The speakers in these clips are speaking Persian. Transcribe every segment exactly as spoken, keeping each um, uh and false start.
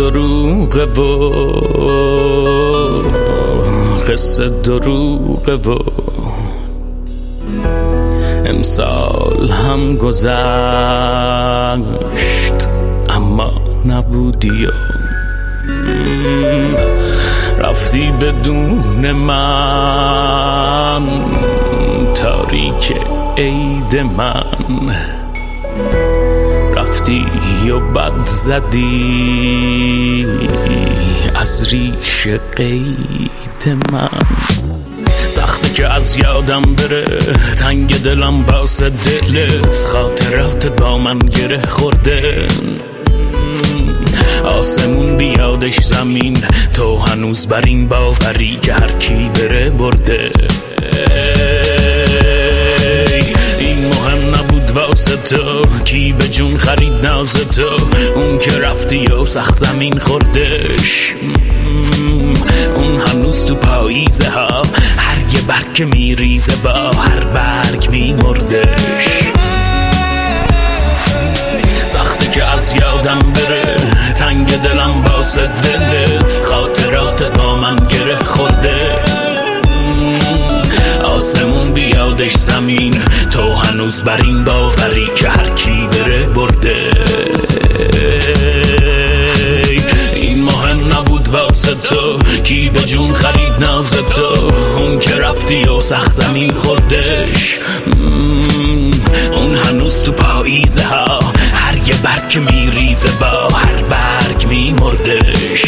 دروغه و قصه دروغه و امسال هم گذشت اما نبودی و رفتی بدون من، تاریک عید من رفتی و بد زدی از ریش قید من. سخته که از یادم بره، تنگ دلم واسه دلت، خاطراتت با من گره خورده، آسمون بیادش زمین، تو هنوز بر این باوری که هر کی بره برده. این مهم نبود واسه تو، کی به جون خرید ناز تو، اون که رفتی و سخت زمین خوردش، اون هنوز تو پاییزه ها، هر یه برگ که میریزه با هر برگ میمردش. سخته که از یادم بره، تنگ دلم واسه دلت، خاطرات با من گره خورده، آسمون بیادش زمین، تو هنوز بر این باوری که هر کی بره برده. این مهم نبود واسه تو، کی به جون خرید ناز تو، اون که رفتی و سخت زمین خوردش، اون هنوز تو پاییزه ها، هر یه برگ که میریزه با هر برگ میمردش.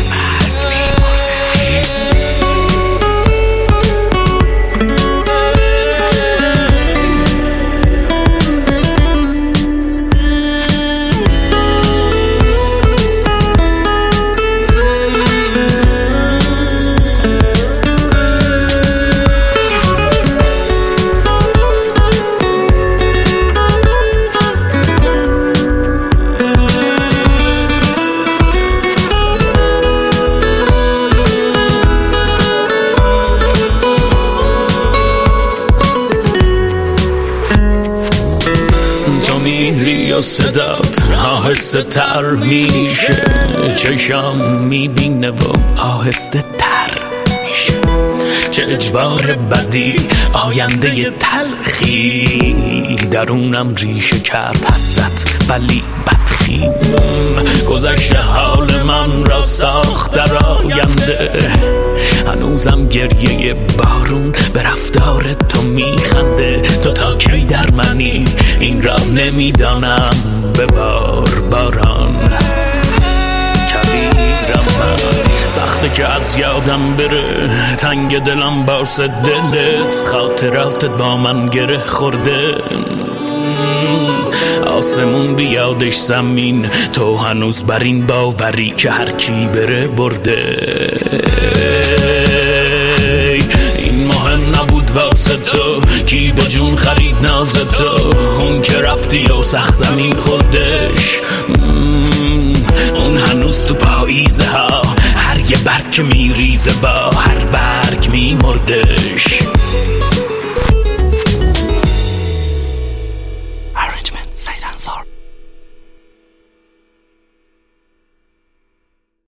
میری و صدات آهسته تر میشه، چشام میبینه و آهسته تر میشه، چه اجبار بدی آینده تلخی، درونم ریشه کرد حسرت ولی بدخیم، گذشته حال من را ساخت در آینده، هنوزم گریه بارون به رفتار تو میخنده، تو تا کی در منی این را نمیدانم، به بار باران کویرم من. سخته که از یادم بره، تنگ دلم واسه دلت، خاطراتت با من گره خورده، آسمون بیادش زمین، تو هنوز بر این باوری که هر کی بره برده. این مهم نبود واسه تو، کی به جون خرید ناز تو، اون که رفتی و سخت زمین خوردش، اون هنوز تو پاییزه ها، هر یه برگ که میریزه با هر برگ میمردش.